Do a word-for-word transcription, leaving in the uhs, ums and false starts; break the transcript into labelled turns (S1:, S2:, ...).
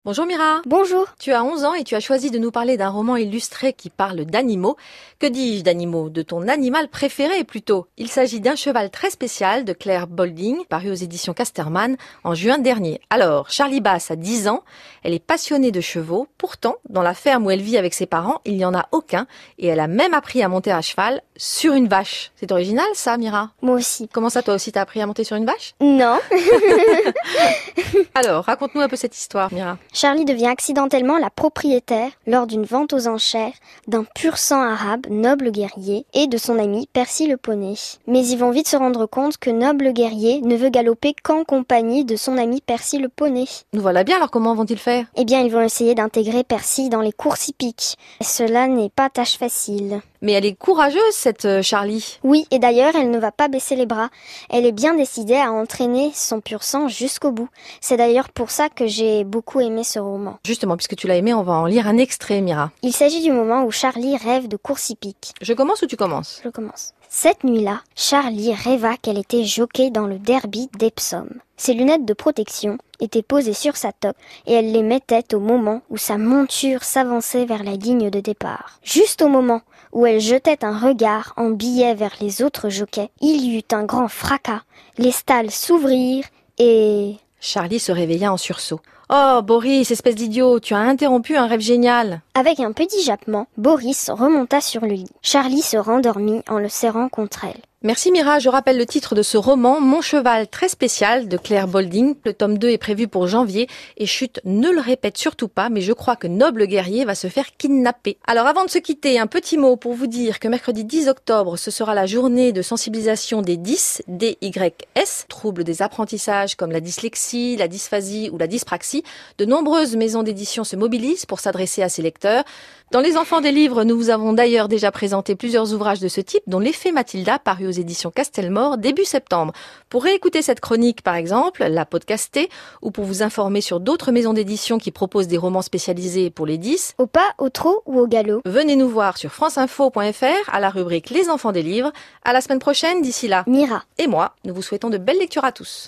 S1: Bonjour Mira.
S2: Bonjour.
S1: Tu as onze ans et tu as choisi de nous parler d'un roman illustré qui parle d'animaux. Que dis-je d'animaux? De ton animal préféré plutôt. Il s'agit d'un cheval très spécial de Claire Balding, paru aux éditions Casterman en juin dernier. Alors, Charlie Bass a dix ans, elle est passionnée de chevaux. Pourtant, dans la ferme où elle vit avec ses parents, il n'y en a aucun et elle a même appris à monter à cheval sur une vache. C'est original ça, Mira?
S2: Moi aussi.
S1: Comment ça, toi aussi t'as appris à monter sur une vache?
S2: Non.
S1: Alors, raconte-nous un peu cette histoire, Mira.
S2: Charlie devient accidentellement la propriétaire, lors d'une vente aux enchères, d'un pur sang arabe, noble guerrier, et de son ami Percy le poney. Mais ils vont vite se rendre compte que noble guerrier ne veut galoper qu'en compagnie de son ami Percy le poney.
S1: Nous voilà bien, alors comment vont-ils faire?
S2: Eh bien, ils vont essayer d'intégrer Percy dans les courses hippiques. Cela n'est pas tâche facile.
S1: Mais elle est courageuse, cette euh, Charlie.
S2: Oui, et d'ailleurs, elle ne va pas baisser les bras. Elle est bien décidée à entraîner son pur sang jusqu'au bout. C'est d'ailleurs pour ça que j'ai beaucoup aimé ce roman.
S1: Justement, puisque tu l'as aimé, on va en lire un extrait, Mira.
S2: Il s'agit du moment où Charlie rêve de course hippique.
S1: Je commence ou tu commences?
S2: Je commence. Cette nuit-là, Charlie rêva qu'elle était jockey dans le derby d'Epsom. Ses lunettes de protection étaient posées sur sa toque et elle les mettait au moment où sa monture s'avançait vers la ligne de départ. Juste au moment où elle jetait un regard en biais vers les autres jockeys, il y eut un grand fracas, les stalles s'ouvrirent et...
S1: Charlie se réveilla en sursaut. « Oh, Boris, espèce d'idiot, tu as interrompu un rêve génial !»
S2: Avec un petit jappement, Boris remonta sur le lit. Charlie se rendormit en le serrant contre elle.
S1: Merci Mira, je rappelle le titre de ce roman, Mon cheval très spécial de Claire Balding. Le tome deux est prévu pour janvier et chut, ne le répète surtout pas, mais je crois que Noble Guerrier va se faire kidnapper. Alors avant de se quitter, un petit mot pour vous dire que mercredi dix octobre, ce sera la journée de sensibilisation des D I S, D Y S, troubles des apprentissages comme la dyslexie, la dysphasie ou la dyspraxie. De nombreuses maisons d'édition se mobilisent pour s'adresser à ces lecteurs. Dans Les Enfants des livres, nous vous avons d'ailleurs déjà présenté plusieurs ouvrages de ce type, dont L'Effet Mathilda, paru aux éditions Castelmore début septembre. Pour réécouter cette chronique, par exemple, la podcaster, ou pour vous informer sur d'autres maisons d'édition qui proposent des romans spécialisés pour les dix,
S2: au pas, au trot ou au galop,
S1: venez nous voir sur franceinfo point f r à la rubrique Les Enfants des livres. À la semaine prochaine, d'ici là.
S2: Mira
S1: Et moi, nous vous souhaitons de belles lectures à tous.